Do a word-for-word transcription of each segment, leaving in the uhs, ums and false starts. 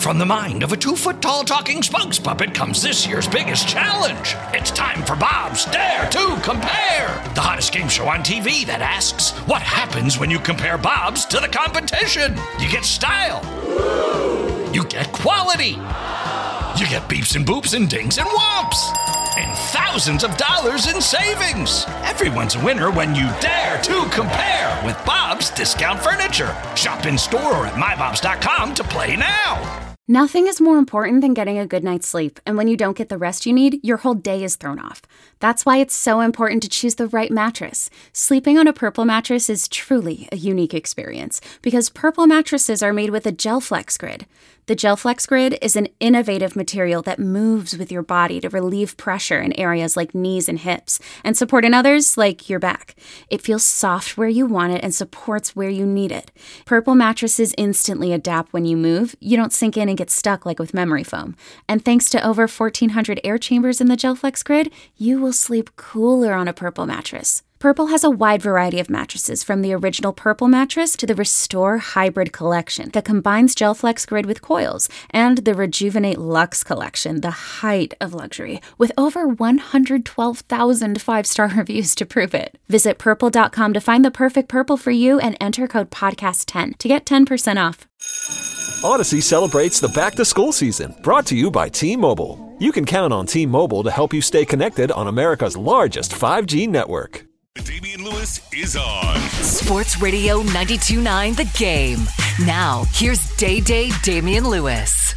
From the mind of a two-foot-tall talking spokes puppet comes this year's biggest challenge. It's time for Bob's Dare to Compare, the hottest game show on T V that asks, what happens when you compare Bobs to the competition? You get style. You get quality. You get beeps and boops and dings and whomps. And thousands of dollars in savings. Everyone's a winner when you dare to compare with Bob's Discount Furniture. Shop in store or at my bobs dot com to play now. Nothing is more important than getting a good night's sleep, and when you don't get the rest you need, your whole day is thrown off. That's why it's so important to choose the right mattress. Sleeping on a Purple mattress is truly a unique experience, because Purple mattresses are made with a GelFlex Grid. The GelFlex Grid is an innovative material that moves with your body to relieve pressure in areas like knees and hips, and support in others like your back. It feels soft where you want it and supports where you need it. Purple mattresses instantly adapt when you move. You don't sink in and get stuck like with memory foam. And thanks to over fourteen hundred air chambers in the GelFlex Grid, you will sleep cooler on a Purple mattress. Purple has a wide variety of mattresses, from the original Purple mattress to the Restore Hybrid collection that combines GelFlex Grid with coils, and the Rejuvenate Luxe collection, the height of luxury, with over one hundred twelve thousand five-star reviews to prove it. Visit purple dot com to find the perfect Purple for you and enter code podcast ten to get ten percent off. Odyssey celebrates the back-to-school season, brought to you by T-Mobile. You can count on T-Mobile to help you stay connected on America's largest five G network. Damian Lewis is on Sports Radio ninety-two point nine The Game. Now, here's Day Day Damian Lewis.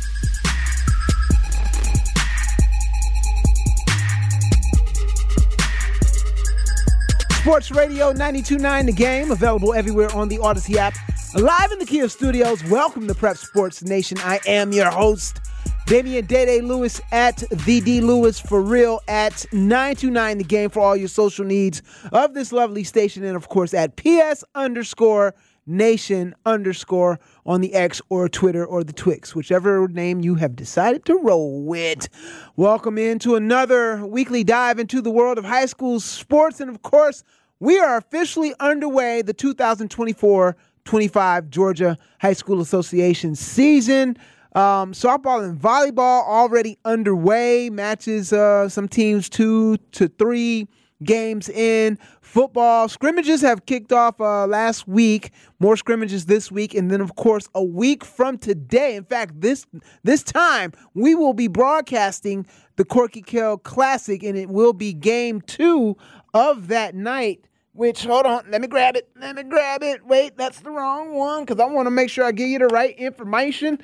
Sports Radio ninety-two point nine The Game, available everywhere on the Odyssey app. Live in the Kia studios, welcome to Prep Sports Nation. I am your host, Damian Day Day Lewis at the D Lewis for real at nine two nine The Game for all your social needs of this lovely station, and of course at P S underscore nation underscore on the X or Twitter or the Twix, whichever name you have decided to roll with. Welcome into another weekly dive into the world of high school sports, and of course we are officially underway the two thousand twenty-four twenty-five Georgia High School Association season. Um, softball and volleyball already underway. Matches, uh, some teams two to three games in. Football scrimmages have kicked off uh, last week. More scrimmages this week, and then of course a week from today. In fact, this this time we will be broadcasting the Corky Kell Classic, and it will be game two of that night. Which, hold on, let me grab it, let me grab it. Wait, that's the wrong one, because I want to make sure I give you the right information.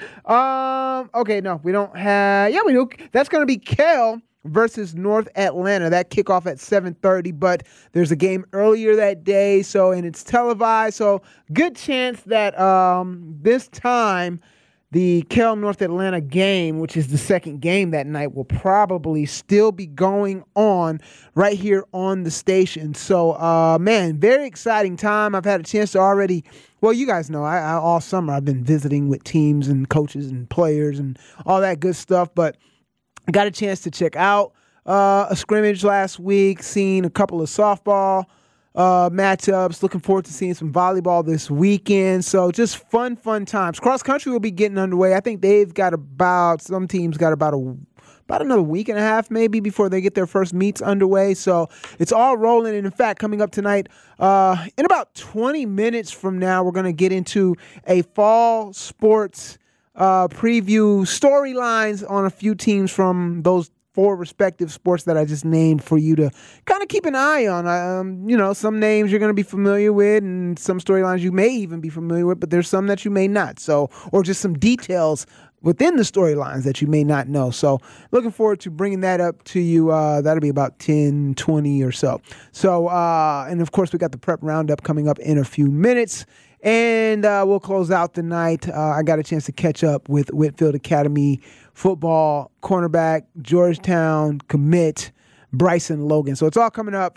Um, okay, no, we don't have, yeah, we do. That's going to be Kell versus North Atlanta. That kickoff at seven thirty, but there's a game earlier that day, so, and it's televised, so good chance that um this time the Kell North Atlanta game, which is the second game that night, will probably still be going on right here on the station. So, uh, man, very exciting time. I've had a chance to already, well, you guys know, I, I all summer I've been visiting with teams and coaches and players and all that good stuff, but I got a chance to check out uh, a scrimmage last week, seen a couple of softball Uh, matchups. Looking forward to seeing some volleyball this weekend. So just fun, fun times. Cross country will be getting underway. I think they've got about, some teams got about a about another week and a half maybe before they get their first meets underway. So it's all rolling. And in fact, coming up tonight, uh, in about twenty minutes from now, we're going to get into a fall sports uh, preview, storylines on a few teams from those four respective sports that I just named for you to kind of keep an eye on. Um, you know, some names you're going to be familiar with and some storylines you may even be familiar with, but there's some that you may not. So, or just some details within the storylines that you may not know. So looking forward to bringing that up to you. Uh, that'll be about ten, twenty or so. So, uh, and of course we got the prep roundup coming up in a few minutes. And uh, we'll close out the night. Uh, I got a chance to catch up with Whitfield Academy football cornerback, Georgetown commit, Bryson Logan. So it's all coming up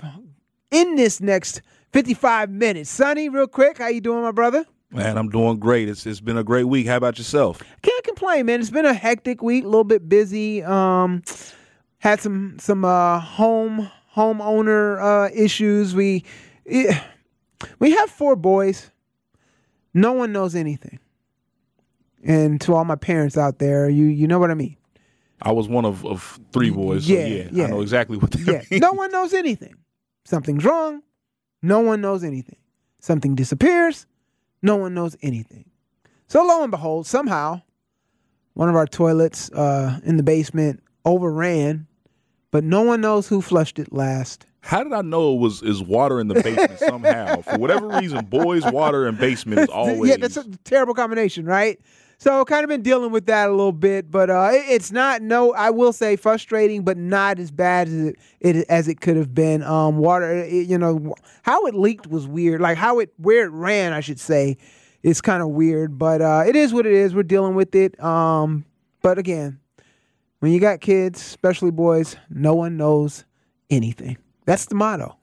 in this next fifty-five minutes. Sonny, real quick, how you doing, my brother? Man, I'm doing great. It's It's been a great week. How about yourself? Can't complain, man. It's been a hectic week, a little bit busy. Um, had some some uh, home homeowner uh, issues. We we have four boys. No one knows anything. And to all my parents out there, you you know what I mean. I was one of, of three boys, so yeah, yeah, yeah. I know exactly what that yeah. means. No one knows anything. Something's wrong. No one knows anything. Something disappears. No one knows anything. So lo and behold, somehow, one of our toilets uh, in the basement overran, but no one knows who flushed it last. How did I know it was is water in the basement somehow? For whatever reason, boys' water in basement is always... Yeah, that's a terrible combination, right? So kind of been dealing with that a little bit, but uh, it, it's not, no, I will say frustrating, but not as bad as it, it as it could have been. Um, water, it, you know, how it leaked was weird. Like how it, where it ran, I should say, is kind of weird, but uh, it is what it is. We're dealing with it. Um, but again, when you got kids, especially boys, no one knows anything. That's the motto.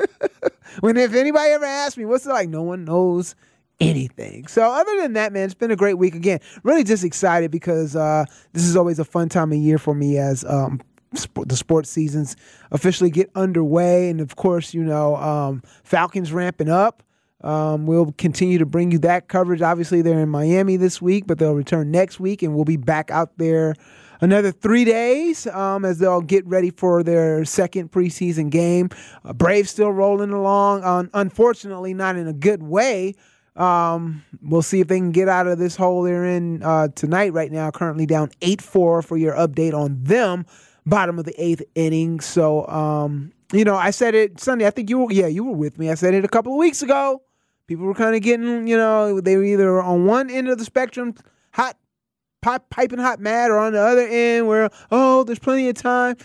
When if anybody ever asks me, what's it like? No one knows anything. So other than that, man, it's been a great week. Again, really just excited because uh, this is always a fun time of year for me as um, sp- the sports seasons officially get underway. And of course, you know, um, Falcons ramping up. Um, we'll continue to bring you that coverage. Obviously, they're in Miami this week, but they'll return next week, and we'll be back out there another three days um, as they'll get ready for their second preseason game. Uh, Braves still rolling along, um, unfortunately not in a good way. Um, we'll see if they can get out of this hole they're in uh, tonight right now, currently down eight four for your update on them, bottom of the eighth inning. So, um, you know, I said it Sunday. I think you were, yeah, you were with me. I said it a couple of weeks ago. People were kind of getting, you know, they were either on one end of the spectrum, hot, pop, piping hot mad, or on the other end where, oh, there's plenty of time.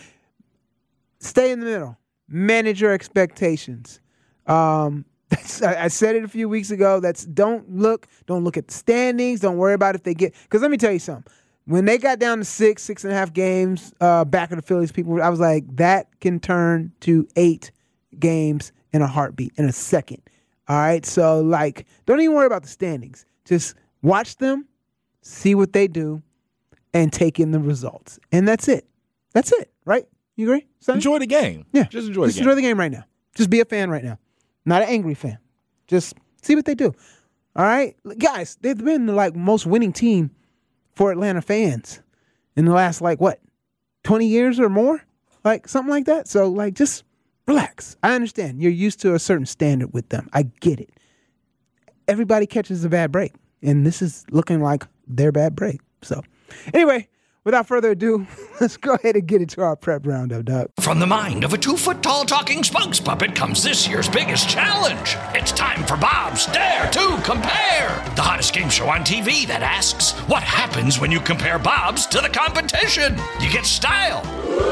Stay in the middle. Manage your expectations. Um, that's, I, I said it a few weeks ago. That's don't look, don't look at the standings. Don't worry about if they get, because let me tell you something. When they got down to six, six and a half games uh, back of the Phillies, people, I was like, that can turn to eight games in a heartbeat, in a second. All right, so, like, don't even worry about the standings. Just watch them, see what they do, and take in the results. And that's it. That's it, right? You agree, Sonny? Enjoy the game. Yeah. Just enjoy Just the game. enjoy the game right now. Just be a fan right now. Not an angry fan. Just see what they do. All right? Guys, they've been the, like, most winning team for Atlanta fans in the last, like, what, twenty years or more? Like, something like that. So, like, just relax. I understand. You're used to a certain standard with them. I get it. Everybody catches a bad break, and this is looking like their bad break. So, anyway, without further ado, let's go ahead and get into our prep roundup, Doug. From the mind of a two-foot-tall talking spokes puppet comes this year's biggest challenge. It's time for Bob's Dare to Compare, the hottest game show on T V that asks, what happens when you compare Bob's to the competition? You get style.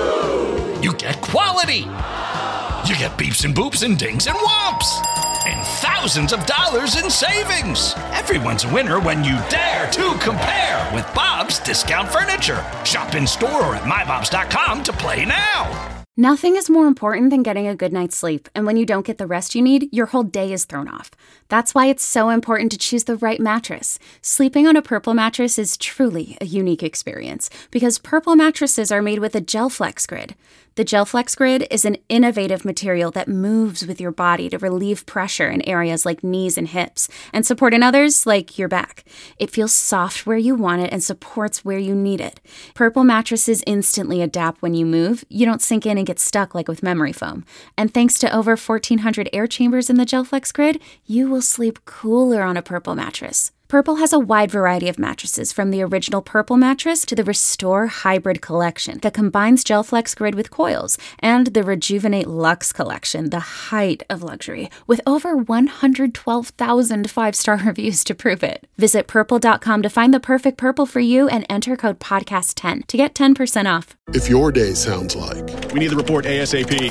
You get quality. You get beeps and boops and dings and whomps. And thousands of dollars in savings. Everyone's a winner when you dare to compare with Bob's Discount Furniture. Shop in store or at my bobs dot com to play now. Nothing is more important than getting a good night's sleep, and when you don't get the rest you need, your whole day is thrown off. That's why it's so important to choose the right mattress. Sleeping on a Purple mattress is truly a unique experience, because Purple mattresses are made with a GelFlex Grid. The GelFlex Grid is an innovative material that moves with your body to relieve pressure in areas like knees and hips, and support in others like your back. It feels soft where you want it and supports where you need it. Purple mattresses instantly adapt when you move. You don't sink in and get stuck like with memory foam. And thanks to over fourteen hundred air chambers in the GelFlex Grid, you will sleep cooler on a Purple mattress. Purple has a wide variety of mattresses, from the original Purple mattress to the Restore Hybrid collection that combines GelFlex Grid with coils, and the Rejuvenate Luxe collection, the height of luxury, with over one hundred twelve thousand five-star reviews to prove it. Visit purple dot com to find the perfect Purple for you and enter code podcast ten to get ten percent off. If your day sounds like, we need the report ASAP.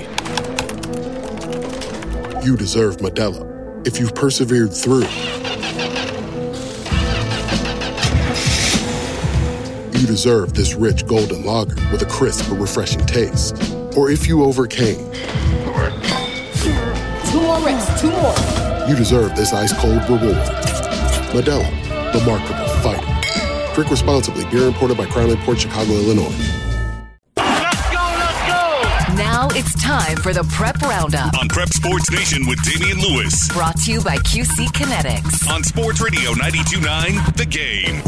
You deserve Modelo. If you've persevered through, you deserve this rich golden lager with a crisp but refreshing taste. Or if you overcame. Two more reps, two more. You deserve this ice-cold reward. Modelo, the Remarkable Fighter. Drink responsibly. Beer imported by Crown Imports, Chicago, Illinois. Let's go, let's go! Now it's time for the Prep Roundup on Prep Sports Nation with Damian Lewis. Brought to you by Q C Kinetics on Sports Radio ninety-two point nine The Game.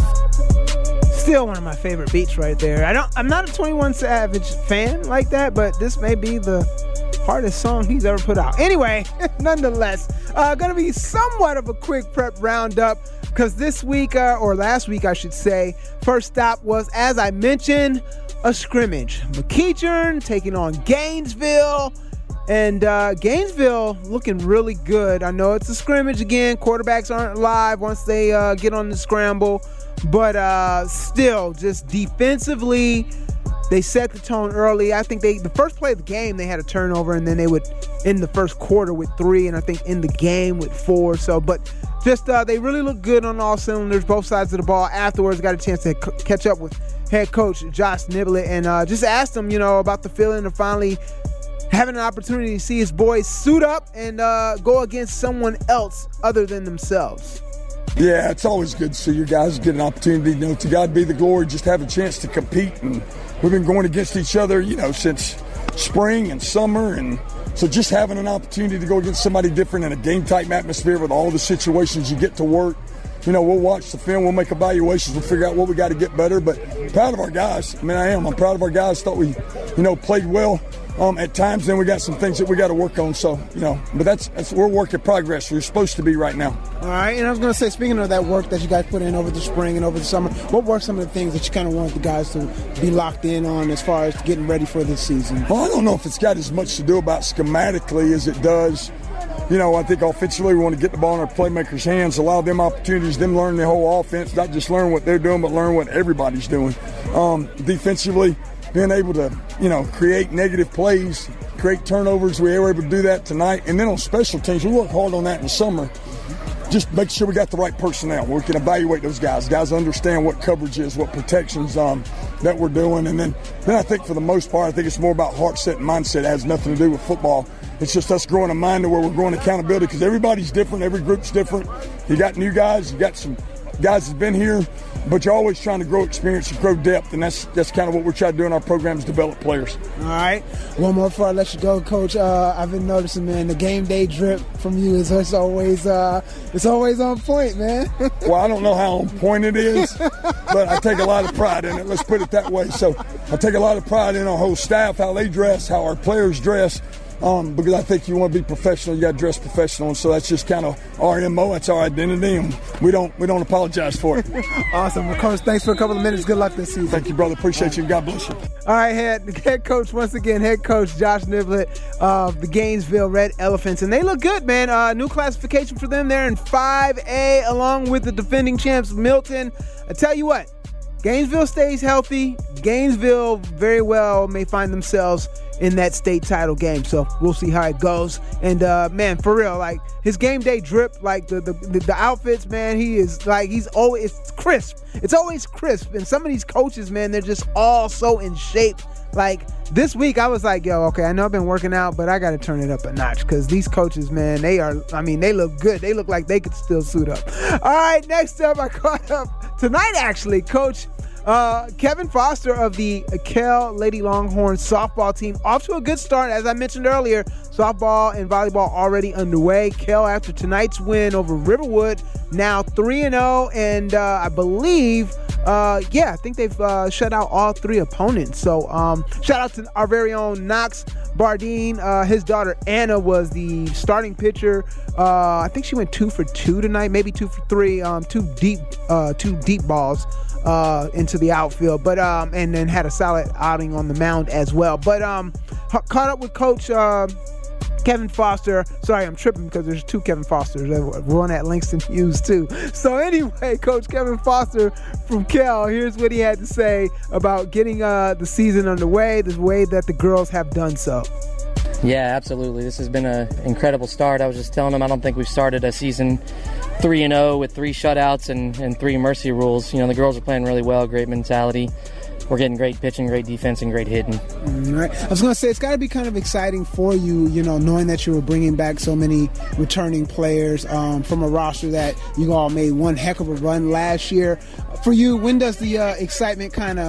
Still one of my favorite beats right there. I don't. I'm not a twenty-one Savage fan like that, but this may be the hardest song he's ever put out. Anyway, nonetheless, uh, going to be somewhat of a quick prep roundup because this week, uh, or last week, I should say, first stop was, as I mentioned, a scrimmage. McEachern taking on Gainesville, and uh, Gainesville looking really good. I know it's a scrimmage again. Quarterbacks aren't live once they uh, get on the scramble, but uh, still, just defensively, they set the tone early. I think they the first play of the game, they had a turnover, and then they would end the first quarter with three, and I think end the game with four. So, but just uh, they really look good on all cylinders, both sides of the ball. Afterwards, got a chance to c- catch up with head coach Josh Niblett and uh, just asked him, you know, about the feeling of finally having an opportunity to see his boys suit up and uh, go against someone else other than themselves. Yeah, it's always good to see your guys get an opportunity. You know, to God be the glory, just have a chance to compete. And we've been going against each other, you know, since spring and summer. And so just having an opportunity to go against somebody different in a game-type atmosphere with all the situations you get to work. You know, we'll watch the film, we'll make evaluations, we'll figure out what we got to get better. But proud of our guys. I mean, I am. I'm proud of our guys. Thought we, you know, played well. Um, at times, then we got some things that we got to work on. So, you know, but that's, that's we're work in progress. We're supposed to be right now. All right, and I was going to say, speaking of that work that you guys put in over the spring and over the summer, what were some of the things that you kind of wanted the guys to be locked in on as far as getting ready for this season? Well, I don't know if it's got as much to do about schematically as it does. You know, I think offensively we want to get the ball in our playmakers' hands, allow them opportunities, them learn the whole offense, not just learn what they're doing, but learn what everybody's doing. Um, defensively, being able to, you know, create negative plays, create turnovers. We were able to do that tonight. And then on special teams, we work hard on that in the summer. Just make sure we got the right personnel. We can evaluate those guys. Guys understand what coverage is, what protections um, that we're doing. And then, then I think for the most part, I think it's more about heart set and mindset. It has nothing to do with football. It's just us growing a mind to where we're growing accountability because everybody's different. Every group's different. You got new guys. You got some guys that's been here, but you're always trying to grow experience and grow depth, and that's that's kind of what we're trying to do in our program is develop players. All right. One more before I let you go, Coach. Uh, I've been noticing, man, the game day drip from you is it's always uh, it's always on point, man. Well, I don't know how on point it is, but I take a lot of pride in it. Let's put it that way. So I take a lot of pride in our whole staff, how they dress, how our players dress. Um, because I think you want to be professional, you got to dress professional, and so that's just kind of our M O. That's our identity, and we don't we don't apologize for it. Awesome, well, Coach. Thanks for a couple of minutes. Good luck this season. Thank you, brother. Appreciate you. God bless you. All right, head head coach once again, head coach Josh Niblett of the Gainesville Red Elephants, and they look good, man. Uh, new classification for them. They're in five A, along with the defending champs Milton. I tell you what, Gainesville stays healthy. Gainesville very well may find themselves in that state title game, so we'll see how it goes. And uh man, for real, like his game day drip, like the the, the, the outfits, man, he is like he's always it's crisp. It's always crisp. And some of these coaches, man, they're just all so in shape. Like this week, I was like, yo, okay, I know I've been working out, but I got to turn it up a notch because these coaches, man, they are, I mean, they look good. They look like they could still suit up. All right, next up, I caught up tonight, actually, Coach Uh, Kevin Foster of the Kell Lady Longhorns softball team off to a good start. As I mentioned earlier, softball and volleyball already underway. Kell, after tonight's win over Riverwood, now three and oh, and uh, I believe, uh, yeah, I think they've uh, shut out all three opponents. So um, shout out to our very own Knox Bardeen. Uh, his daughter Anna was the starting pitcher. Uh, I think she went two for two tonight, maybe two for three, um, two deep, uh, two deep balls uh into the outfield, but um and then had a solid outing on the mound as well. But um h- caught up with Coach uh, Kevin Foster. Sorry, I'm tripping because there's two Kevin Fosters. One at Langston Hughes too. So anyway, Coach Kevin Foster from Kell, here's what he had to say about getting uh the season underway, the way that the girls have done so. Yeah, absolutely. This has been an incredible start. I was just telling them I don't think we've started a season three and oh with three shutouts and, and three mercy rules. You know, the girls are playing really well, great mentality. We're getting great pitching, great defense, and great hitting. All right. I was going to say, it's got to be kind of exciting for you, you know, knowing that you were bringing back so many returning players um, from a roster that you all made one heck of a run last year. For you, when does the uh, excitement kind of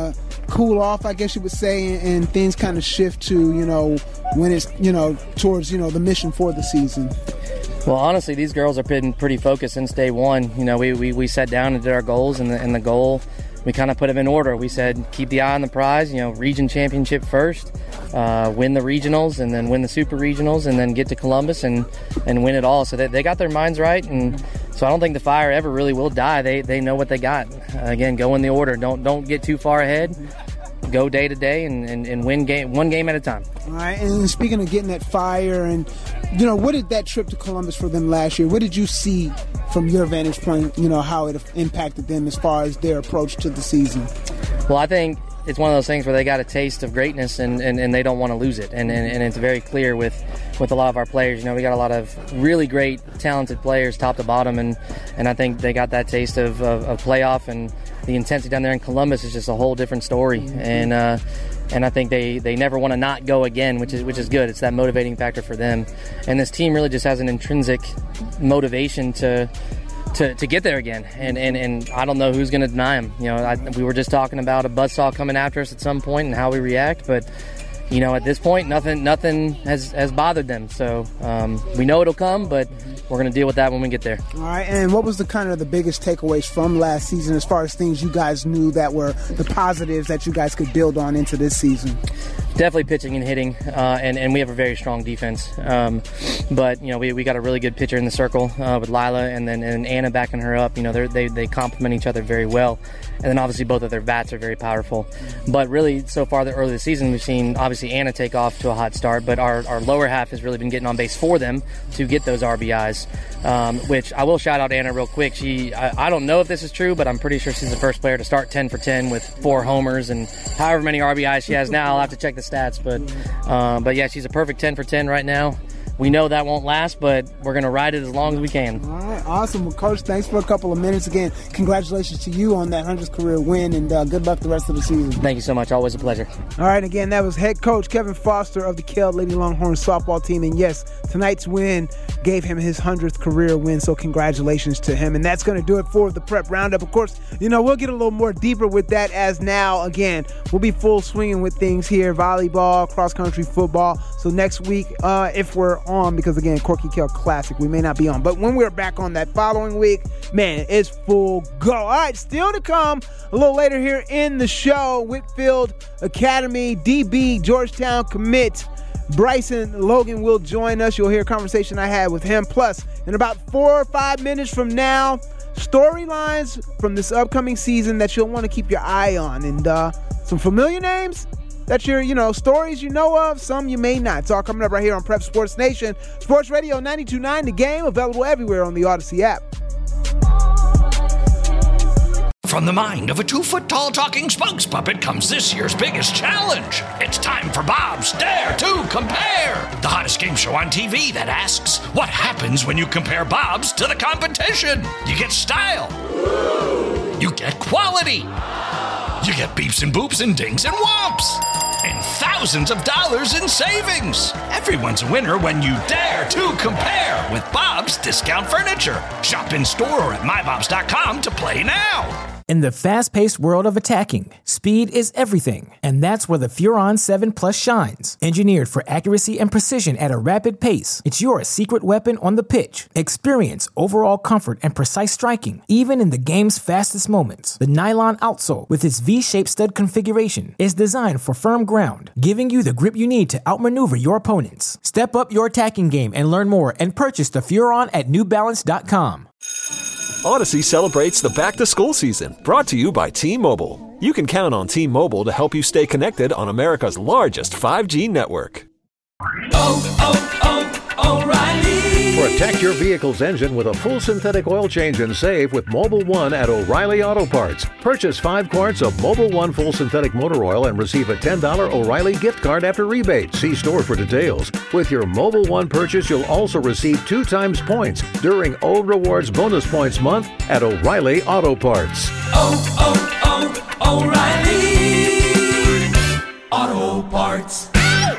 cool off, I guess you would say, and, and things kind of shift to, you know, when it's, you know, towards, you know, the mission for the season? Well, honestly, these girls have been pretty focused since day one. You know, we, we, we sat down and did our goals, and the, and the goal, we kind of put them in order. We said, keep the eye on the prize, you know, region championship first, uh, win the regionals, and then win the super regionals, and then get to Columbus and, and win it all. So they, they got their minds right, and so I don't think the fire ever really will die. They they know what they got. Uh, again, go in the order. Don't don't get too far ahead. Go day to day and, and, and win game one game at a time. All right, and speaking of getting that fire, and you know, what did that trip to Columbus for them last year? What did you see from your vantage point, you know, how it impacted them as far as their approach to the season? Well, I think it's one of those things where they got a taste of greatness and, and, and they don't want to lose it. And, and, and it's very clear with, with a lot of our players. You know, we got a lot of really great, talented players top to bottom, and, and I think they got that taste of, of, of playoff, and the intensity down there in Columbus is just a whole different story. And uh, and I think they, they never want to not go again, which is which is good. It's that motivating factor for them. And this team really just has an intrinsic motivation to to, to get there again. And, and, and I don't know who's going to deny them. You know, I, we were just talking about a buzzsaw coming after us at some point and how we react, but you know, at this point, nothing nothing has, has bothered them. So um, we know it'll come, but we're going to deal with that when we get there. All right, and what was the kind of the biggest takeaways from last season as far as things you guys knew that were the positives that you guys could build on into this season? Definitely pitching and hitting, uh, and, and we have a very strong defense. Um, but, you know, we, we got a really good pitcher in the circle uh, with Lila, and then and Anna backing her up. You know, they they complement each other very well. And then obviously both of their bats are very powerful. But really, so far the early this season, we've seen obviously Anna take off to a hot start, but our, our lower half has really been getting on base for them to get those R B Is, um, which I will shout out Anna real quick. She, I, I don't know if this is true, but I'm pretty sure she's the first player to start ten for ten with four homers and however many R B Is she has now. I'll have to check the stats, but uh, but yeah, she's a perfect ten for ten right now. We know that won't last, but we're going to ride it as long as we can. All right, awesome. Well, Coach, thanks for a couple of minutes. Again, congratulations to you on that hundredth career win, and uh, good luck the rest of the season. Thank you so much. Always a pleasure. All right, again, that was head coach Kevin Foster of the Kell Lady Longhorns softball team. And yes, tonight's win gave him his hundredth career win, so congratulations to him. And that's going to do it for the Prep Roundup. Of course, you know, we'll get a little more deeper with that as now, again, we'll be full swinging with things here, volleyball, cross-country football. So next week, uh, if we're on, because again, Corky Kell Classic, we may not be on. But when we're back on that following week, man, it's full go. All right, still to come a little later here in the show, Whitfield Academy, D B, Georgetown commit Bryson Logan will join us. You'll hear a conversation I had with him. Plus, in about four or five minutes from now, storylines from this upcoming season that you'll want to keep your eye on. And uh, some familiar names that you're, you know, stories you know of, some you may not. It's all coming up right here on Prep Sports Nation. Sports Radio ninety-two point nine, The Game, available everywhere on the Odyssey app. From the mind of a two-foot-tall talking spokes puppet comes this year's biggest challenge. It's time for Bob's Dare to Compare, the hottest game show on T V that asks, what happens when you compare Bob's to the competition? You get style. You get quality. You get beeps and boops and dings and whomps. And thousands of dollars in savings. Everyone's a winner when you dare to compare with Bob's Discount Furniture. Shop in store or at my bobs dot com to play now. In the fast-paced world of attacking, speed is everything, and that's where the Furon seven Plus shines. Engineered for accuracy and precision at a rapid pace, it's your secret weapon on the pitch. Experience overall comfort and precise striking, even in the game's fastest moments. The nylon outsole, with its V-shaped stud configuration, is designed for firm ground, giving you the grip you need to outmaneuver your opponents. Step up your attacking game and learn more and purchase the Furon at new balance dot com. Odyssey celebrates the back-to-school season, brought to you by T-Mobile. You can count on T-Mobile to help you stay connected on America's largest five G network. Oh, oh, oh, O'Reilly! Protect your vehicle's engine with a full synthetic oil change and save with Mobil one at O'Reilly Auto Parts. Purchase five quarts of Mobil one full synthetic motor oil and receive a ten dollars O'Reilly gift card after rebate. See store for details. With your Mobil one purchase, you'll also receive two times points during O Rewards Bonus Points Month at O'Reilly Auto Parts. Oh, oh, oh, O'Reilly Auto Parts.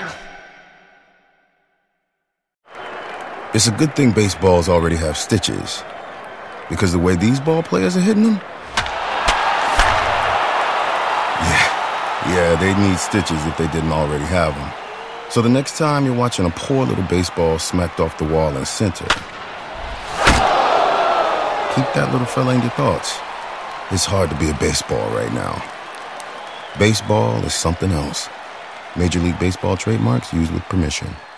It's a good thing baseballs already have stitches, because the way these ball players are hitting them, yeah, Yeah, they'd need stitches if they didn't already have them. So the next time you're watching a poor little baseball smacked off the wall in center, keep that little fella in your thoughts. It's hard to be a baseball right now. Baseball is something else. Major League Baseball trademarks used with permission.